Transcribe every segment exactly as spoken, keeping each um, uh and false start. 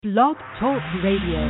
Blog Talk Radio.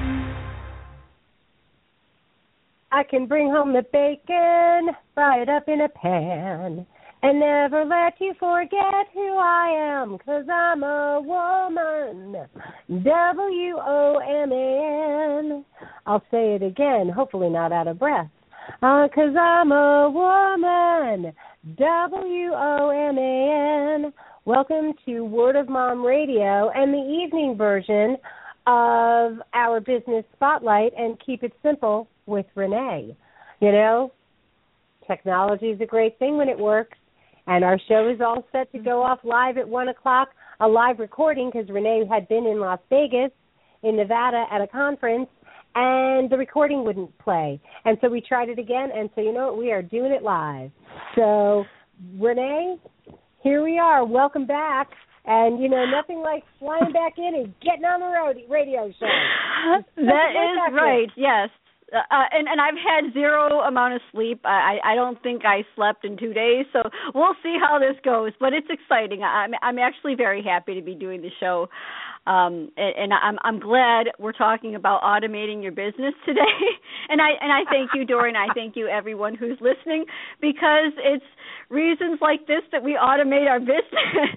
I can bring home the bacon, fry it up in a pan, and never let you forget who I am, 'cause I'm a woman, W O M A N. I'll say it again, hopefully not out of breath, uh, 'cause I'm a woman, W O M A N. Welcome to Word of Mom Radio and the evening version of our Business Spotlight and Keep It Simple with Renee. You know, technology is a great thing when it works, and our show is all set to go off live at one o'clock, a live recording because Renee had been in Las Vegas, in Nevada at a conference, and the recording wouldn't play. And so we tried it again, and so you know what, we are doing it live. So, Renee, here we are. Welcome back. And, you know, nothing like flying back in and getting on the road radio show. That is right, yes. Uh, and, and I've had zero amount of sleep. I, I don't think I slept in two days, so we'll see how this goes. But it's exciting. I'm, I'm actually very happy to be doing the show. Um, and, and I'm, I'm glad we're talking about automating your business today. and I and I thank you, Dora, and I thank you, everyone who's listening, because it's reasons like this that we automate our business.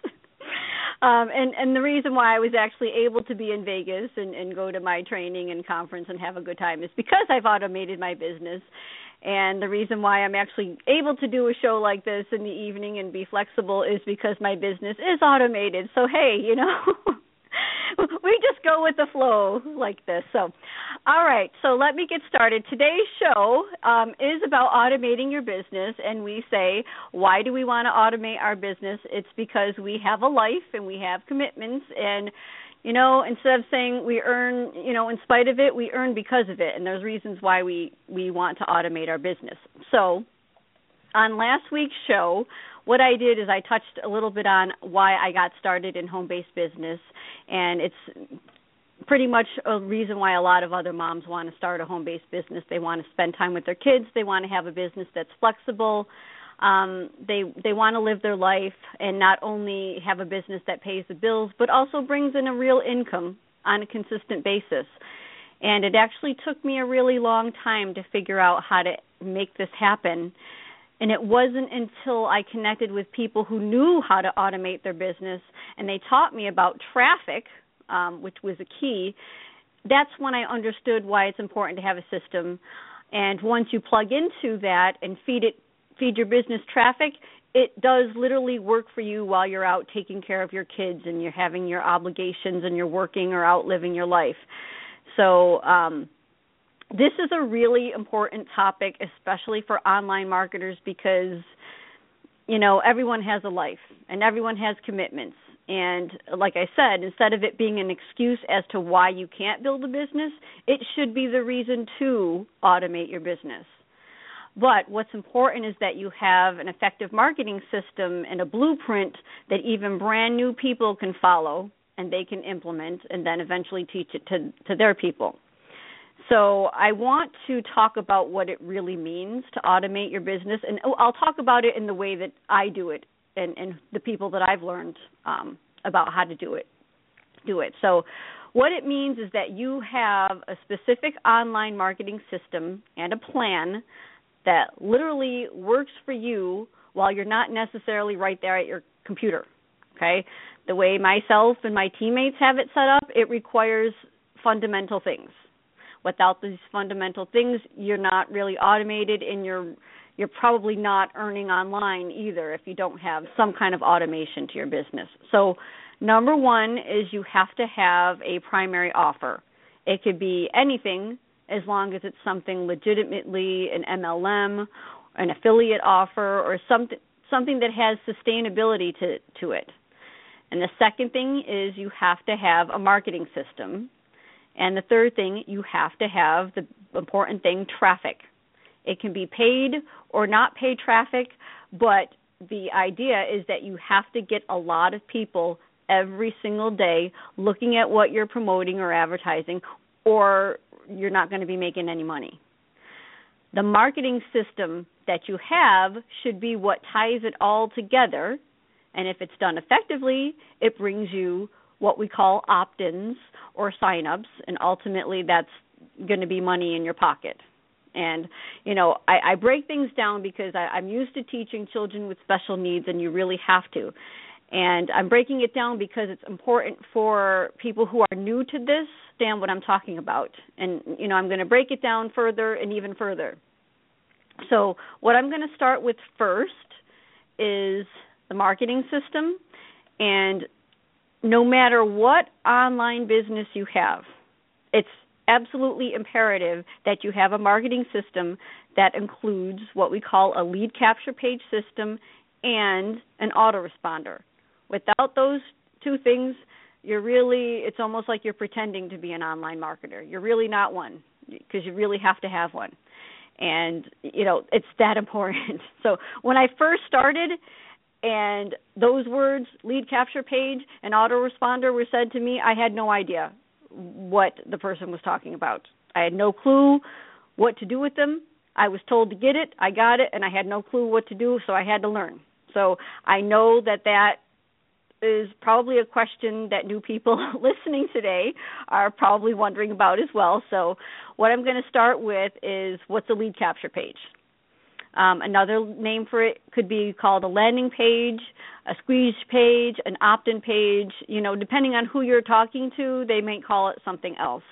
Um, and, and the reason why I was actually able to be in Vegas and, and go to my training and conference and have a good time is because I've automated my business. And the reason why I'm actually able to do a show like this in the evening and be flexible is because my business is automated. So, hey, you know, we just go with the flow like this. So, all right, so let me get started. Today's show um, is about automating your business, and we say, why do we want to automate our business? It's because we have a life and we have commitments, and, you know, instead of saying we earn, you know, in spite of it, we earn because of it, and there's reasons why we, we want to automate our business. So on last week's show, what I did is I touched a little bit on why I got started in home-based business, and it's pretty much a reason why a lot of other moms want to start a home-based business. They want to spend time with their kids. They want to have a business that's flexible. Um, they they want to live their life and not only have a business that pays the bills, but also brings in a real income on a consistent basis. And it actually took me a really long time to figure out how to make this happen. And it wasn't until I connected with people who knew how to automate their business and they taught me about traffic, um, which was a key, that's when I understood why it's important to have a system. And once you plug into that and feed it, feed your business traffic, it does literally work for you while you're out taking care of your kids and you're having your obligations and you're working or out living your life. So, um, this is a really important topic, especially for online marketers, because, you know, everyone has a life and everyone has commitments. And like I said, instead of it being an excuse as to why you can't build a business, it should be the reason to automate your business. But what's important is that you have an effective marketing system and a blueprint that even brand new people can follow and they can implement and then eventually teach it to, to their people. So I want to talk about what it really means to automate your business, and I'll talk about it in the way that I do it and, and the people that I've learned um, about how to do it. Do it. So what it means is that you have a specific online marketing system and a plan that literally works for you while you're not necessarily right there at your computer. Okay? The way myself and my teammates have it set up, it requires fundamental things. Without these fundamental things, you're not really automated, and you're you're probably not earning online either if you don't have some kind of automation to your business. So number one is you have to have a primary offer. It could be anything as long as it's something legitimately an M L M, an affiliate offer, or something something that has sustainability to, to it. And the second thing is you have to have a marketing system. And the third thing, you have to have the important thing, traffic. It can be paid or not paid traffic, but the idea is that you have to get a lot of people every single day looking at what you're promoting or advertising, or you're not going to be making any money. The marketing system that you have should be what ties it all together, and if it's done effectively, it brings you what we call opt-ins or sign-ups, and ultimately that's going to be money in your pocket. And, you know, I, I break things down because I, I'm used to teaching children with special needs, and you really have to. And I'm breaking it down because it's important for people who are new to this to understand what I'm talking about. And, you know, I'm going to break it down further and even further. So what I'm going to start with first is the marketing system. And no matter what online business you have, it's absolutely imperative that you have a marketing system that includes what we call a lead capture page system and an autoresponder. Without those two things, you're really, it's almost like you're pretending to be an online marketer. You're really not one, because you really have to have one. And, you know, it's that important. So when I first started and those words, lead capture page and autoresponder, were said to me, I had no idea what the person was talking about. I had no clue what to do with them. I was told to get it, I got it, and I had no clue what to do, so I had to learn. So I know that that is probably a question that new people listening today are probably wondering about as well. So what I'm going to start with is, what's a lead capture page? Um, another name for it could be called a landing page, a squeeze page, an opt-in page. You know, depending on who you're talking to, they may call it something else.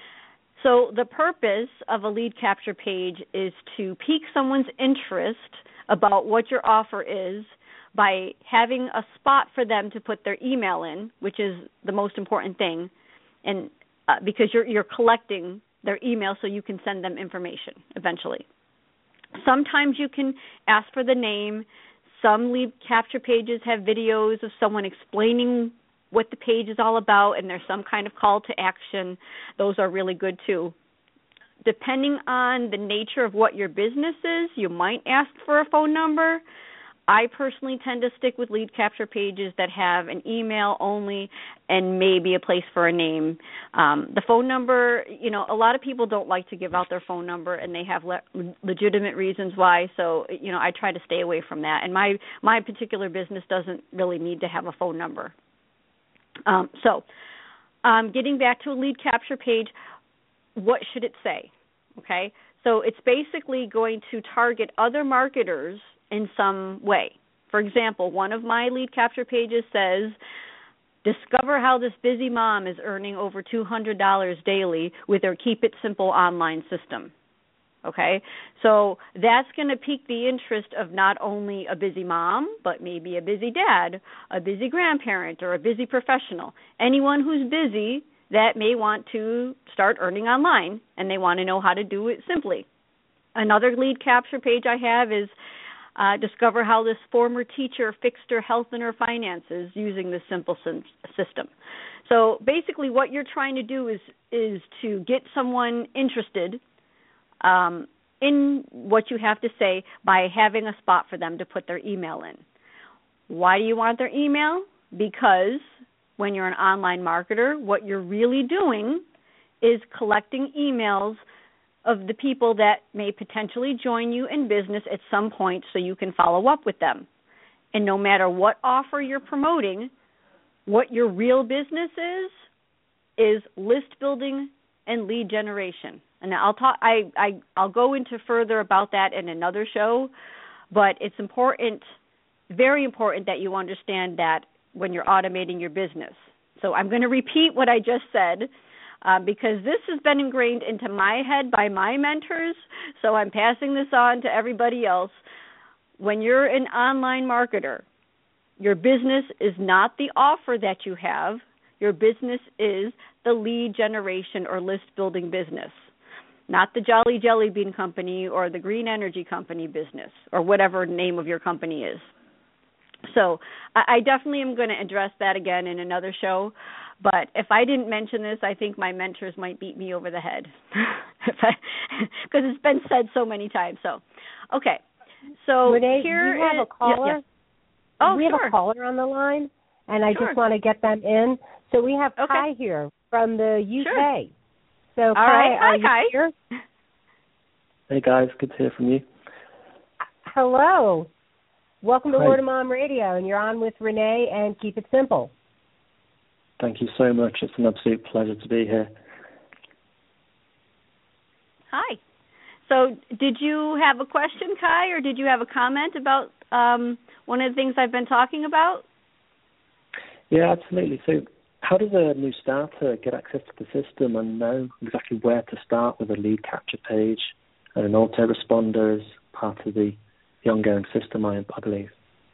So the purpose of a lead capture page is to pique someone's interest about what your offer is by having a spot for them to put their email in, which is the most important thing, and uh, because you're you're collecting their email so you can send them information eventually. Sometimes you can ask for the name. Some lead capture pages have videos of someone explaining what the page is all about, and there's some kind of call to action. Those are really good too. Depending on the nature of what your business is, you might ask for a phone number. I personally tend to stick with lead capture pages that have an email only and maybe a place for a name. Um, the phone number, you know, a lot of people don't like to give out their phone number, and they have le- legitimate reasons why. So, you know, I try to stay away from that. And my, my particular business doesn't really need to have a phone number. Um, so um, getting back to a lead capture page, what should it say? Okay, so it's basically going to target other marketers in some way. For example, one of my lead capture pages says, discover how this busy mom is earning over two hundred dollars daily with her Keep It Simple online system. Okay, so that's going to pique the interest of not only a busy mom, but maybe a busy dad, a busy grandparent, or a busy professional. Anyone who's busy that may want to start earning online, and they want to know how to do it simply. Another lead capture page I have is uh, discover how this former teacher fixed her health and her finances using this simple sim- system. So basically what you're trying to do is is to get someone interested um, in what you have to say by having a spot for them to put their email in. Why do you want their email? Because when you're an online marketer, what you're really doing is collecting emails of the people that may potentially join you in business at some point so you can follow up with them. And no matter what offer you're promoting, what your real business is, is list building and lead generation. And I'll talk, I, I, I'll go into further about that in another show, but it's important, very important that you understand that when you're automating your business. So I'm going to repeat what I just said, Uh, because this has been ingrained into my head by my mentors, so I'm passing this on to everybody else. When you're an online marketer, your business is not the offer that you have. Your business is the lead generation or list building business, not the Jolly Jelly Bean Company or the Green Energy Company business or whatever name of your company is. So I, I definitely am going to address that again in another show. But if I didn't mention this, I think my mentors might beat me over the head because it's been said so many times. So, okay. So Renee, here we have is, a caller. Yeah, yeah. Oh, we sure. have a caller on the line, and I Sure. just want to get them in. So we have Okay. Kai here from the U K. Sure. So All Kai, right. Hi, are you Kai. here? Hey guys, good to hear from you. Hello. Welcome to Hi. Word of Mom Radio, and you're on with Renee and Keep It Simple. Thank you so much. It's an absolute pleasure to be here. Hi. So did you have a question, Kai, or did you have a comment about um, one of the things I've been talking about? Yeah, absolutely. So how does a new starter get access to the system and know exactly where to start with a lead capture page and an autoresponder as part of the, the ongoing system, I, I believe?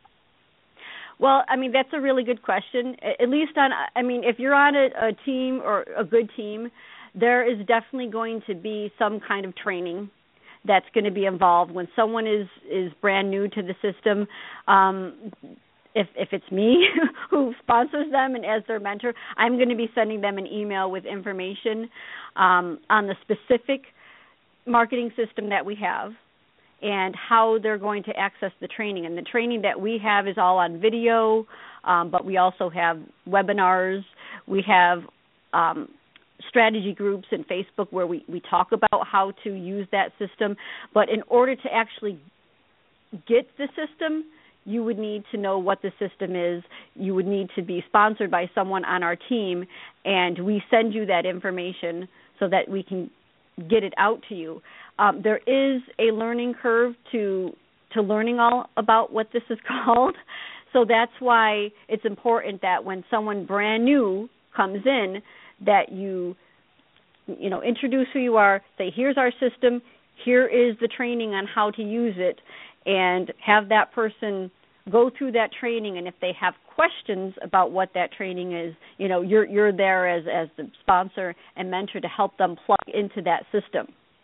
Well, I mean, that's a really good question. At least on, I mean, if you're on a, a team or a good team, there is definitely going to be some kind of training that's going to be involved. When someone is, is brand new to the system, um, if if it's me who sponsors them and as their mentor, I'm going to be sending them an email with information um, on the specific marketing system that we have and how they're going to access the training. And the training that we have is all on video, um, but we also have webinars. We have um, strategy groups in Facebook where we, we talk about how to use that system. But in order to actually get the system, you would need to know what the system is. You would need to be sponsored by someone on our team, and we send you that information so that we can get it out to you. Um, there is a learning curve to to learning all about what this is called. So that's why it's important that when someone brand new comes in, that you you know introduce who you are, say, here's our system, here is the training on how to use it, and have that person go through that training. And if they have questions about what that training is, you know, you're you're there as as the sponsor and mentor to help them plug into that system.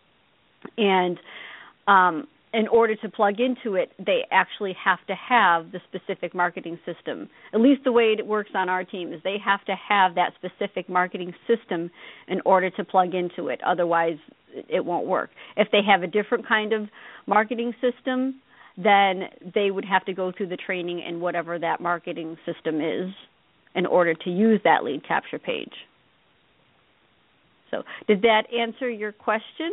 And um, in order to plug into it, they actually have to have the specific marketing system. At least the way it works on our team is they have to have that specific marketing system in order to plug into it. Otherwise, it won't work. If they have a different kind of marketing system, then they would have to go through the training in whatever that marketing system is in order to use that lead capture page. So did that answer your question?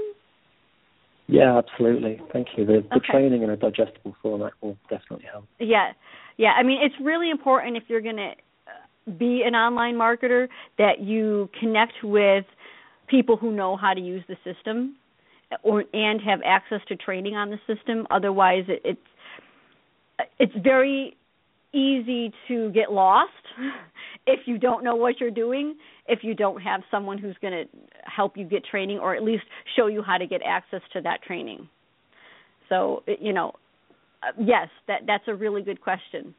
Yeah, absolutely. Thank you. The, the Okay. training in a digestible format will definitely help. Yeah. Yeah, I mean, it's really important if you're going to be an online marketer that you connect with people who know how to use the system or and have access to training on the system. Otherwise, it, it's it's very easy to get lost if you don't know what you're doing, if you don't have someone who's going to help you get training or at least show you how to get access to that training. So, you know, yes, that that's a really good question.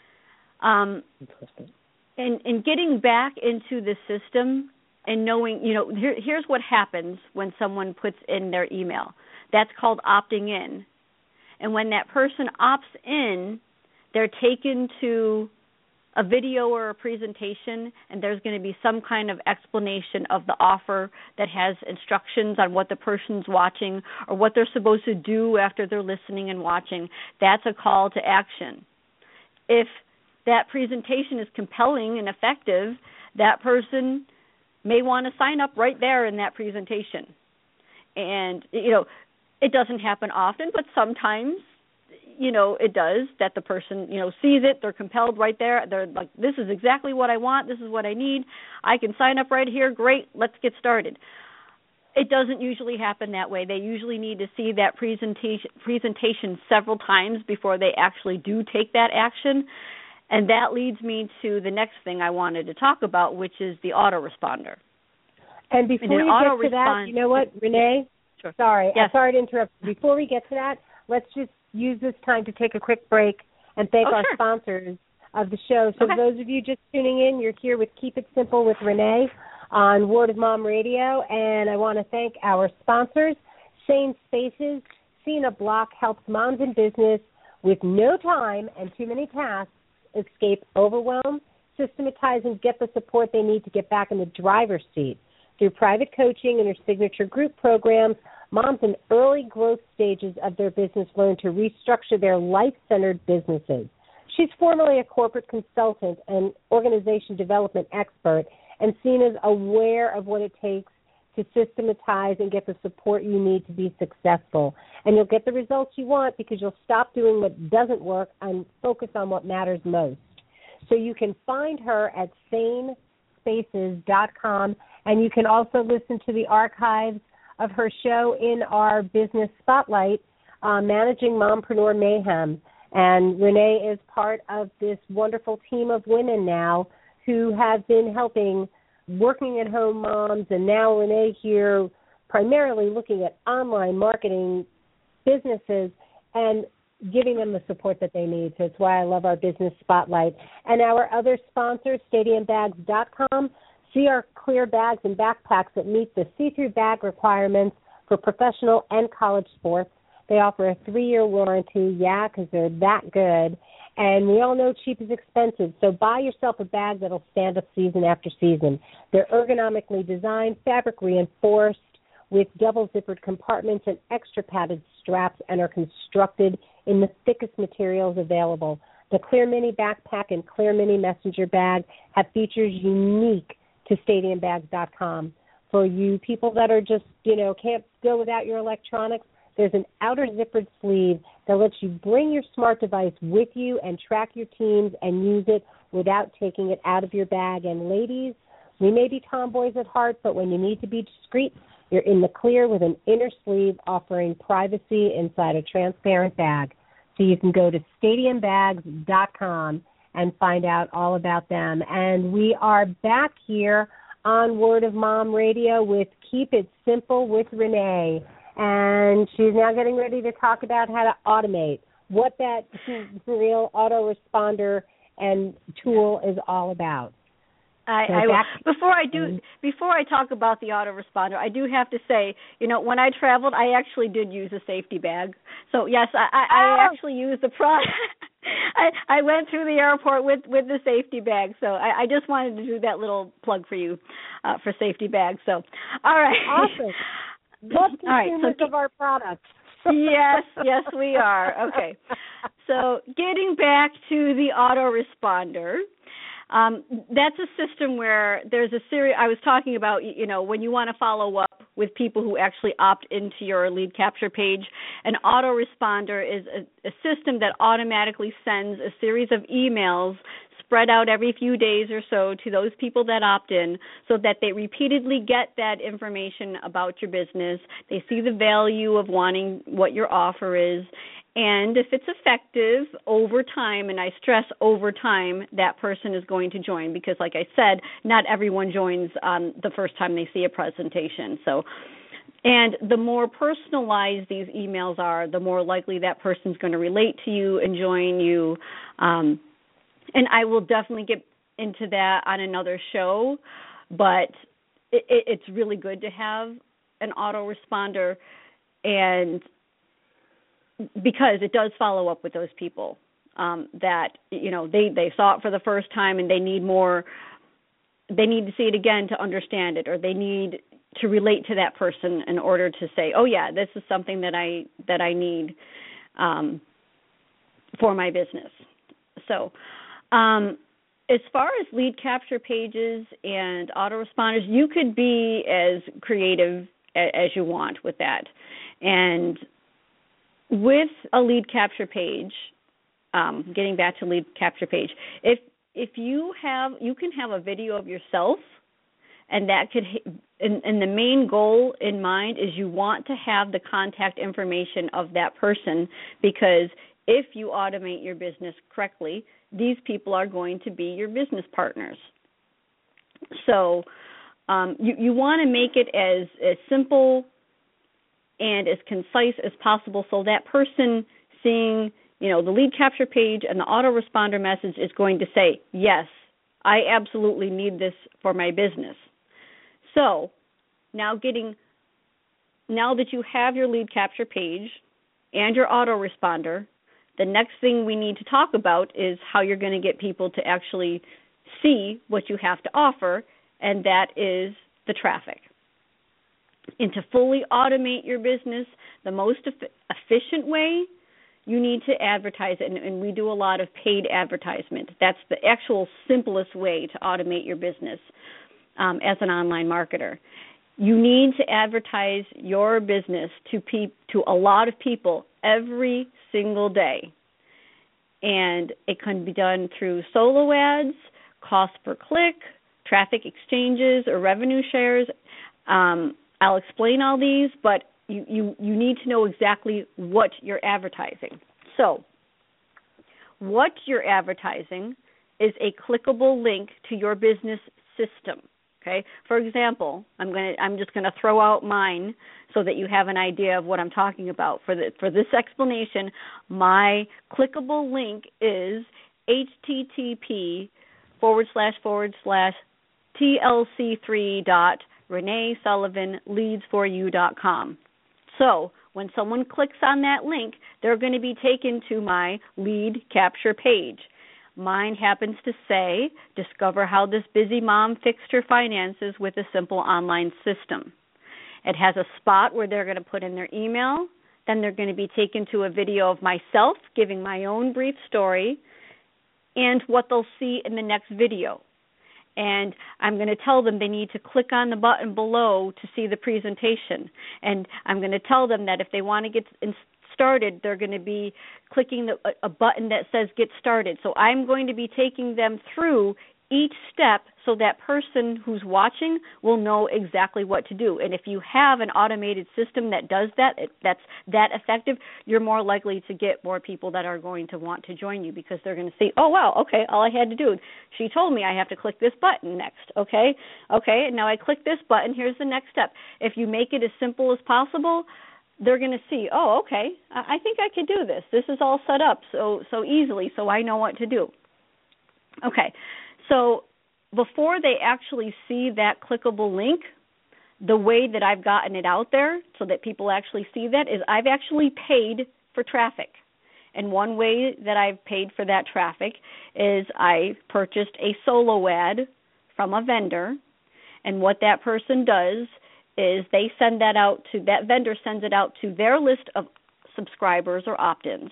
Um, Interesting. and, and getting back into the system and knowing, you know, here, here's what happens when someone puts in their email. That's called opting in. And when that person opts in, they're taken to a video or a presentation, and there's going to be some kind of explanation of the offer that has instructions on what the person's watching or what they're supposed to do after they're listening and watching. That's a call to action. If that presentation is compelling and effective, that person may want to sign up right there in that presentation. And, you know, it doesn't happen often, but sometimes, you know, it does, that the person, you know, sees it, they're compelled right there. They're like, this is exactly what I want, this is what I need. I can sign up right here, great, let's get started. It doesn't usually happen that way. They usually need to see that presentation presentation several times before they actually do take that action. And that leads me to the next thing I wanted to talk about, which is the autoresponder. And before And you get to that, you know what, Renee? Sure. Sorry, Yes. I'm sorry to interrupt. Before we get to that, let's just use this time to take a quick break and thank Oh, our sure. sponsors of the show. So Okay. those of you just tuning in, you're here with Keep It Simple with Renee on Word of Mom Radio, and I want to thank our sponsors, Sane Spaces. Cena Block helps moms in business with no time and too many tasks escape overwhelm, systematize, and get the support they need to get back in the driver's seat. Through private coaching and her signature group programs, moms in early growth stages of their business learn to restructure their life-centered businesses. She's formerly a corporate consultant and organization development expert, and Cena's aware of what it takes to systematize and get the support you need to be successful. And you'll get the results you want because you'll stop doing what doesn't work and focus on what matters most. So you can find her at sane spaces dot com, and you can also listen to the archives of her show in our business spotlight, uh, Managing Mompreneur Mayhem. And Renee is part of this wonderful team of women now who have been helping working at home moms, and now Renee here primarily looking at online marketing businesses and giving them the support that they need. So it's why I love our business spotlight. And our other sponsor, stadium bags dot com, see our clear bags and backpacks that meet the see-through bag requirements for professional and college sports. They offer a three-year warranty, yeah, because they're that good. And we all know cheap is expensive, so buy yourself a bag that'll stand up season after season. They're ergonomically designed, fabric reinforced, with double zippered compartments and extra padded straps, and are constructed in the thickest materials available. The Clear Mini Backpack and Clear Mini Messenger Bag have features unique to stadium bags dot com. For you people that are just, you know, can't go without your electronics, there's an outer zippered sleeve that lets you bring your smart device with you and track your teams and use it without taking it out of your bag. And ladies, we may be tomboys at heart, but when you need to be discreet, you're in the clear with an inner sleeve offering privacy inside a transparent bag. So you can go to stadium bags dot com and find out all about them. And we are back here on Word of Mom Radio with Keep It Simple with Renee. And she's now getting ready to talk about how to automate, what that real autoresponder and tool is all about. I, so I back, before I do before I talk about the autoresponder, I do have to say, you know, when I traveled, I actually did use a safety bag. So yes, I, I, oh. I actually used the product. I, I went through the airport with, with the safety bag. So I, I just wanted to do that little plug for you uh, for safety bags. So all right, awesome. Love consumers all right, so, of our products. yes, yes, we are. Okay. So getting back to the autoresponder, um, that's a system where there's a series. I was talking about, you know, when you want to follow up with people who actually opt into your lead capture page, an autoresponder is a, a system that automatically sends a series of emails spread out every few days or so to those people that opt in, so that they repeatedly get that information about your business. They see the value of wanting what your offer is, and if it's effective over time, and I stress over time, that person is going to join, because like I said, not everyone joins um, the first time they see a presentation. So, and the more personalized these emails are, the more likely that person's going to relate to you and join you. Um, And I will definitely get into that on another show, but it, it, it's really good to have an autoresponder, and because it does follow up with those people um, that, you know, they, they saw it for the first time and they need more, they need to see it again to understand it, or they need to relate to that person in order to say, oh yeah, this is something that I that I need um, for my business. So. Um, as far as lead capture pages and autoresponders, you could be as creative as you want with that. And with a lead capture page, um, getting back to lead capture page, if if you have, you can have a video of yourself, and that could, and, and the main goal in mind is you want to have the contact information of that person, because if you automate your business correctly, these people are going to be your business partners. So um, you, you want to make it as, as simple and as concise as possible, so that person seeing, you know, the lead capture page and the autoresponder message is going to say, yes, I absolutely need this for my business. So now getting, now that you have your lead capture page and your autoresponder, the next thing we need to talk about is how you're going to get people to actually see what you have to offer, and that is the traffic. And to fully automate your business, the most efficient way, you need to advertise it, and, and we do a lot of paid advertisement. That's the actual simplest way to automate your business um, as an online marketer. You need to advertise your business to pe- to a lot of people every single day. And it can be done through solo ads, cost per click, traffic exchanges or revenue shares. Um, I'll explain all these, but you, you, you need to know exactly what you're advertising. So what you're advertising is a clickable link to your business system. Okay. For example, I'm going to I'm just going to throw out mine so that you have an idea of what I'm talking about. For the for this explanation, my clickable link is http forward slash forward slash tlc3 dot renee sullivan leads for you dot com. So when someone clicks on that link, they're going to be taken to my lead capture page. Mine happens to say, discover how this busy mom fixed her finances with a simple online system. It has a spot where they're going to put in their email. Then they're going to be taken to a video of myself giving my own brief story and what they'll see in the next video. And I'm going to tell them they need to click on the button below to see the presentation. And I'm going to tell them that if they want to get started, they're going to be clicking the, a button that says get started. So I'm going to be taking them through each step so that person who's watching will know exactly what to do. And if you have an automated system that does that, that's that effective, you're more likely to get more people that are going to want to join you because they're going to see, oh, wow, okay, all I had to do, she told me I have to click this button next, okay? Okay, now I click this button, here's the next step. If you make it as simple as possible, they're going to see, oh, okay, I think I could do this. This is all set up so so easily, so I know what to do. Okay, so before they actually see that clickable link, the way that I've gotten it out there so that people actually see that is I've actually paid for traffic. And one way that I've paid for that traffic is I purchased a solo ad from a vendor, and what that person does is they send that out to, that vendor sends it out to their list of subscribers or opt-ins.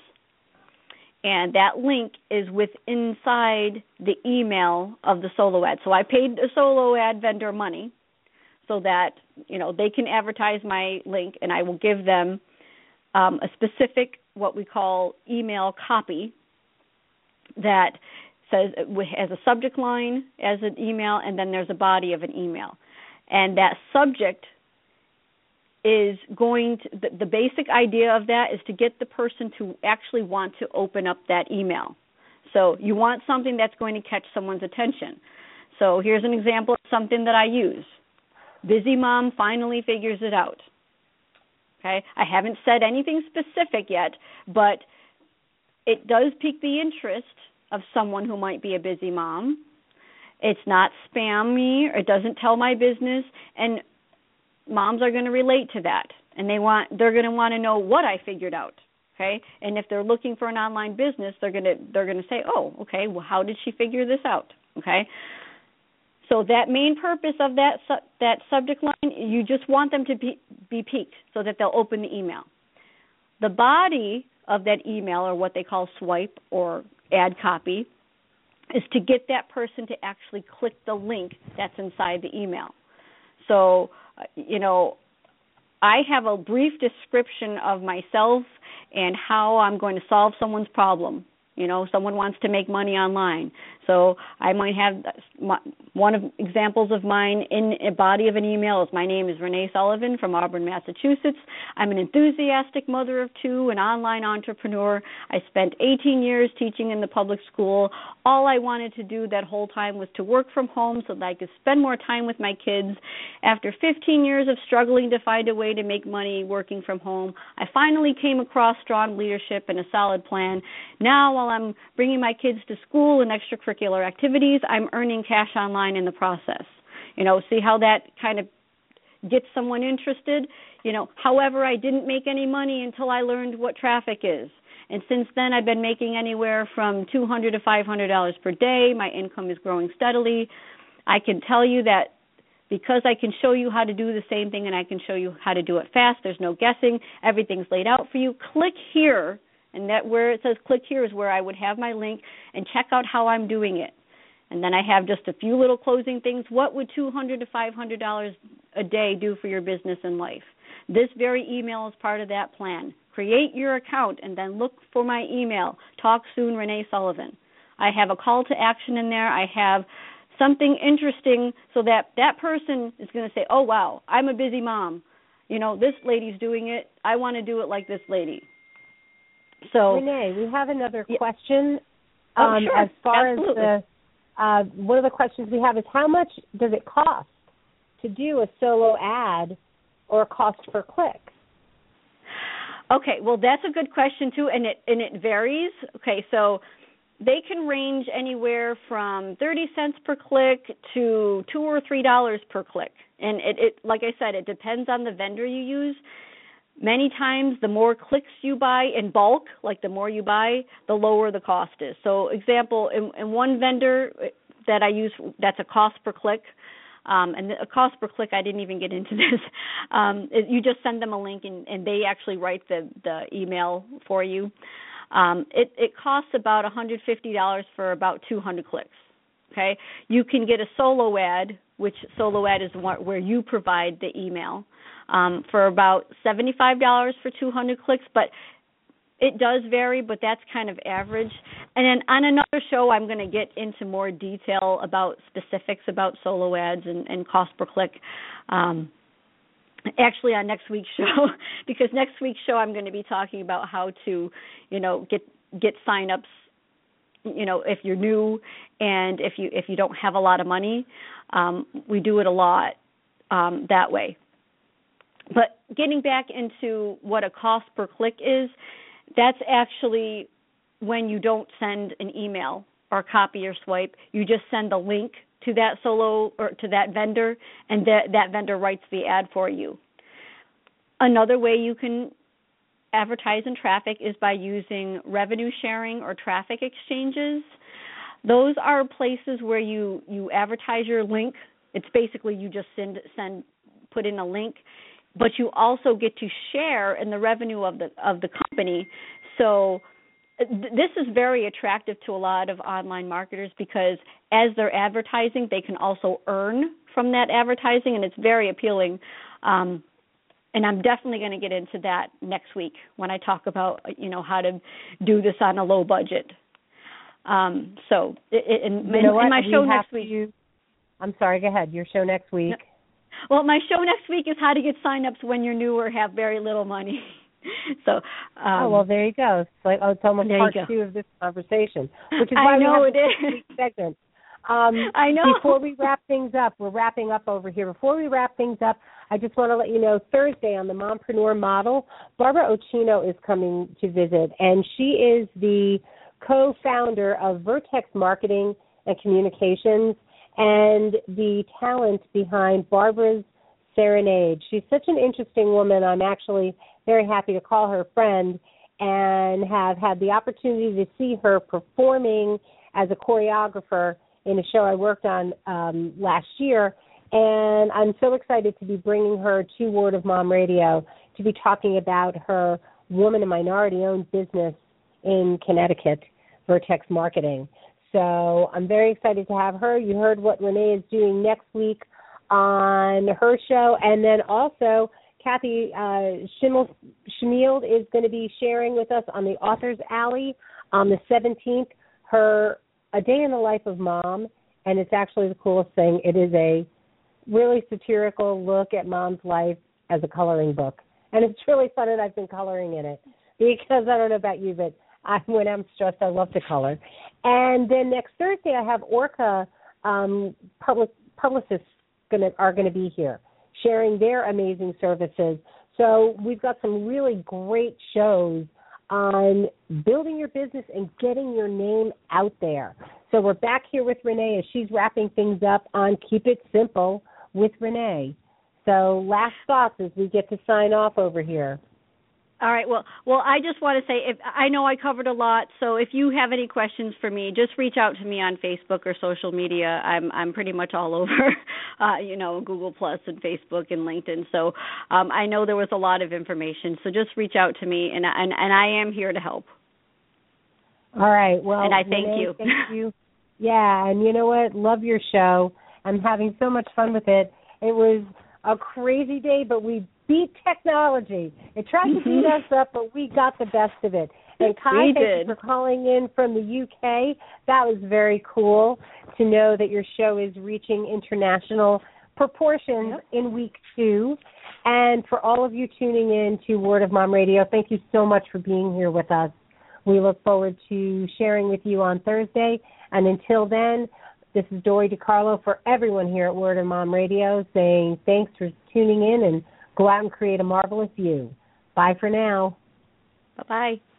And that link is with inside the email of the solo ad. So I paid the solo ad vendor money so that, you know, they can advertise my link, and I will give them um, a specific, what we call email copy that says, has a subject line as an email, and then there's a body of an email. And that subject is going to, the, the basic idea of that is to get the person to actually want to open up that email. So you want something that's going to catch someone's attention. So here's an example of something that I use. Busy mom finally figures it out. Okay, I haven't said anything specific yet, but it does pique the interest of someone who might be a busy mom. It's not spammy, or it doesn't tell my business, and moms are going to relate to that, and they want they're going to want to know what I figured out. Okay, and if they're looking for an online business, they're going to they're going to say, oh, okay, well, how did she figure this out? Okay, so that main purpose of that su- that subject line, you just want them to be be piqued so that they'll open the email. The body of that email, or what they call swipe or ad copy, is to get that person to actually click the link that's inside the email. So, uh, you know, I have a brief description of myself and how I'm going to solve someone's problem. You know, someone wants to make money online. So I might have my, one of examples of mine in a body of an email is, my name is Renee Sullivan from Auburn, Massachusetts. I'm an enthusiastic mother of two, an online entrepreneur. I spent eighteen years teaching in the public school. All I wanted to do that whole time was to work from home so that I could spend more time with my kids. After fifteen years of struggling to find a way to make money working from home, I finally came across strong leadership and a solid plan. Now, while I'm bringing my kids to school and extracurricular activities, I'm earning cash online in the process. You know, see how that kind of gets someone interested? You know, however, I didn't make any money until I learned what traffic is. And since then, I've been making anywhere from two hundred dollars to five hundred dollars per day. My income is growing steadily. I can tell you that because I can show you how to do the same thing and I can show you how to do it fast, there's no guessing. Everything's laid out for you. Click here. And that where it says click here is where I would have my link, and check out how I'm doing it. And then I have just a few little closing things. What would two hundred dollars to five hundred dollars a day do for your business and life? This very email is part of that plan. Create your account and then look for my email, Talk Soon, Renee Sullivan. I have a call to action in there. I have something interesting so that that person is going to say, oh, wow, I'm a busy mom. You know, this lady's doing it. I want to do it like this lady. So, Renee, we have another yeah. question. Oh, um, sure. As far Absolutely. as the, uh, one of the questions we have is how much does it cost to do a solo ad or a cost per click? Okay, well, that's a good question, too, and it and it varies. Okay, so they can range anywhere from thirty cents per click to two or three dollars per click. And it, it, like I said, it depends on the vendor you use. Many times, the more clicks you buy in bulk, like the more you buy, the lower the cost is. So, example, in, in one vendor that I use, that's a cost per click. Um, and a cost per click, I didn't even get into this. Um, it, you just send them a link, and, and they actually write the, the email for you. Um, it, it costs about one hundred fifty dollars for about two hundred clicks. Okay, you can get a solo ad, which solo ad is one, where you provide the email, um, for about seventy-five dollars for two hundred clicks, but it does vary, but that's kind of average. And then on another show, I'm going to get into more detail about specifics about solo ads and, and cost per click. Um, actually, on next week's show, because next week's show I'm going to be talking about how to, you know, get get signups. You know, if you're new and if you if you don't have a lot of money, um, we do it a lot um, that way. But getting back into what a cost per click is, that's actually when you don't send an email or copy or swipe. You just send a link to that solo or to that vendor, and that, that vendor writes the ad for you. Another way you can advertise in traffic is by using revenue sharing or traffic exchanges. Those are places where you, you advertise your link. It's basically you just send send put in a link, but you also get to share in the revenue of the of the company. So th- this is very attractive to a lot of online marketers because as they're advertising, they can also earn from that advertising, and it's very appealing. Um, and I'm definitely going to get into that next week when I talk about, you know, how to do this on a low budget. Um, so in, you know in my we show next week. To, I'm sorry, go ahead. Your show next week. No. Well, my show next week is how to get signups when you're new or have very little money. so. Um, oh well, there you go. It's like oh, it's almost part two of this conversation, which is why I know we have it this segment. Um, I know. Before we wrap things up, we're wrapping up over here. Before we wrap things up, I just want to let you know Thursday on the Mompreneur Model, Barbara Ochino is coming to visit, and she is the co-founder of Vertex Marketing and Communications and the talent behind Barbara's Serenade. She's such an interesting woman. I'm actually very happy to call her friend and have had the opportunity to see her performing as a choreographer in a show I worked on um, last year. And I'm so excited to be bringing her to Word of Mom Radio to be talking about her woman and minority-owned business in Connecticut, Vertex Marketing. So I'm very excited to have her. You heard what Renee is doing next week on her show. And then also Kathy uh, Schmield is going to be sharing with us on the Author's Alley on the seventeenth, her A Day in the Life of Mom. And it's actually the coolest thing. It is a really satirical look at mom's life as a coloring book. And it's really fun, and I've been coloring in it because I don't know about you, but I, when I'm stressed, I love to color. And then next Thursday, I have Orca um, public, publicists gonna, are going to be here sharing their amazing services. So we've got some really great shows on building your business and getting your name out there. So we're back here with Renee as she's wrapping things up on Keep It Simple with Renee. So last thoughts as we get to sign off over here. All right. Well, well, I just want to say, if I know I covered a lot, so if you have any questions for me, just reach out to me on Facebook or social media. I'm I'm pretty much all over, uh, you know, Google Plus and Facebook and LinkedIn. So um, I know there was a lot of information. So just reach out to me, and and, and I am here to help. All right. Well, and I thank Renee, you. Thank you. Yeah, and you know what? Love your show. I'm having so much fun with it. It was a crazy day, but we beat technology. It tried to beat us up, but we got the best of it. And Kai, we thank did. you for calling in from the U K. That was very cool to know that your show is reaching international proportions yep. in week two. And for all of you tuning in to Word of Mom Radio, thank you so much for being here with us. We look forward to sharing with you on Thursday. And until then, this is Dori DiCarlo for everyone here at Word of Mom Radio saying thanks for tuning in and go out and create a marvelous you. Bye for now. Bye-bye.